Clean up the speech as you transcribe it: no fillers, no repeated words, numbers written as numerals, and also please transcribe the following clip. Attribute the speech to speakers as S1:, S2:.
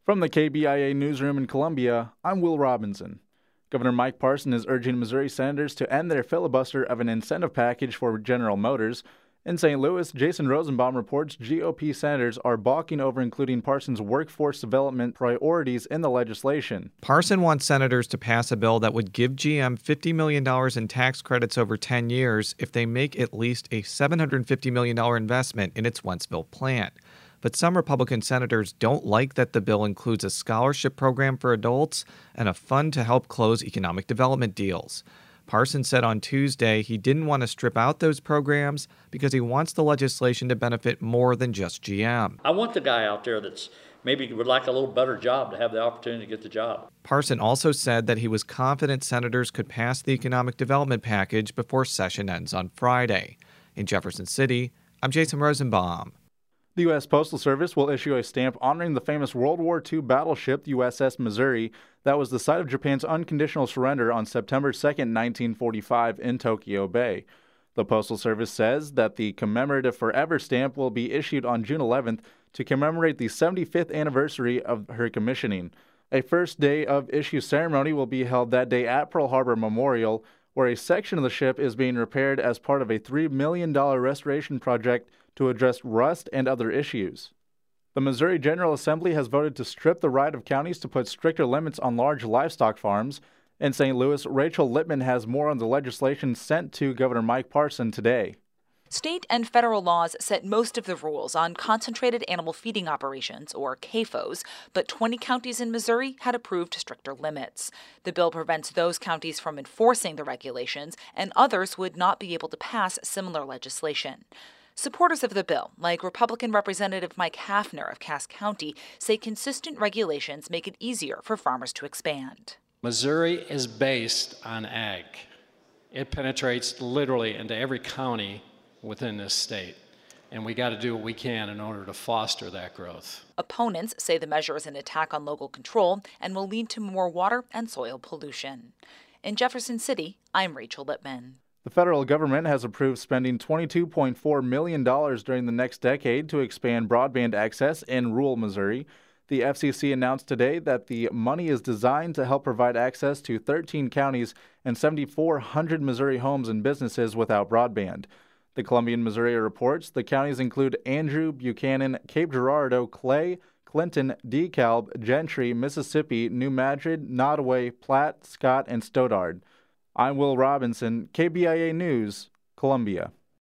S1: From the KBIA newsroom in Columbia, I'm Will Robinson. Governor Mike Parson is urging Missouri senators to end their filibuster of an incentive package for General Motors. In St. Louis, Jason Rosenbaum reports GOP senators are balking over including Parson's workforce development priorities in the legislation.
S2: Parson wants senators to pass a bill that would give GM $50 million in tax credits over 10 years if they make at least a $750 million investment in its Wentzville plant. But some Republican senators don't like that the bill includes a scholarship program for adults and a fund to help close economic development deals. Parson said on Tuesday he didn't want to strip out those programs because he wants the legislation to benefit more than just GM.
S3: I want the guy out there that's maybe would like a little better job to have the opportunity to get the job.
S2: Parson also said that he was confident senators could pass the economic development package before session ends on Friday. In Jefferson City, I'm Jason Rosenbaum.
S1: The U.S. Postal Service will issue a stamp honoring the famous World War II battleship USS Missouri that was the site of Japan's unconditional surrender on September 2, 1945 in Tokyo Bay. The Postal Service says that the commemorative Forever stamp will be issued on June 11th to commemorate the 75th anniversary of her commissioning. A first day of issue ceremony will be held that day at Pearl Harbor Memorial, where a section of the ship is being repaired as part of a $3 million restoration project to address rust and other issues. The Missouri General Assembly has voted to strip the right of counties to put stricter limits on large livestock farms. In St. Louis, Rachel Lippman has more on the legislation sent to Governor Mike Parson today.
S4: State and federal laws set most of the rules on concentrated animal feeding operations, or CAFOs, but 20 counties in Missouri had approved stricter limits. The bill prevents those counties from enforcing the regulations, and others would not be able to pass similar legislation. Supporters of the bill, like Republican Representative Mike Hafner of Cass County, say consistent regulations make it easier for farmers to expand.
S5: Missouri is based on ag. It penetrates literally into every county within this state, and we got to do what we can in order to foster that growth.
S4: Opponents say the measure is an attack on local control and will lead to more water and soil pollution. In Jefferson City, I'm Rachel Lippman.
S1: The federal government has approved spending $22.4 million during the next decade to expand broadband access in rural Missouri. The FCC announced today that the money is designed to help provide access to 13 counties and 7,400 Missouri homes and businesses without broadband. The Columbian Missouri reports the counties include Andrew, Buchanan, Cape Girardeau, Clay, Clinton, DeKalb, Gentry, Mississippi, New Madrid, Nottoway, Platte, Scott, and Stoddard. I'm Will Robinson, KBIA News, Columbia.